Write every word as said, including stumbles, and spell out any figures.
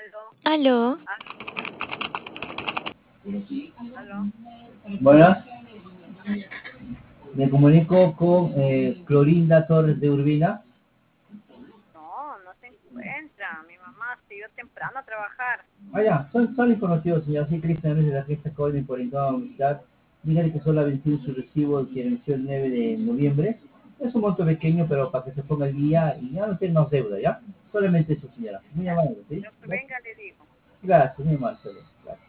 Aló, Ah, aló. Buenas, me comunico con eh, Clorinda Torres de Urbina. No, no se encuentra. Mi mamá siguió temprano a trabajar. Ah, ya, soy, soy conocido, señor. Soy Cristian de la Fiesta Colin por Incoma Universidad. Dígale que solo ha vencido su recibo que venció el nueve de noviembre. Es un monto pequeño, pero para que se ponga el día y ya no tiene más deuda, ¿ya? Solamente eso, señora. Muy Ya. amable, ¿sí? Lo que venga le digo. Gracias, muy amable. Gracias.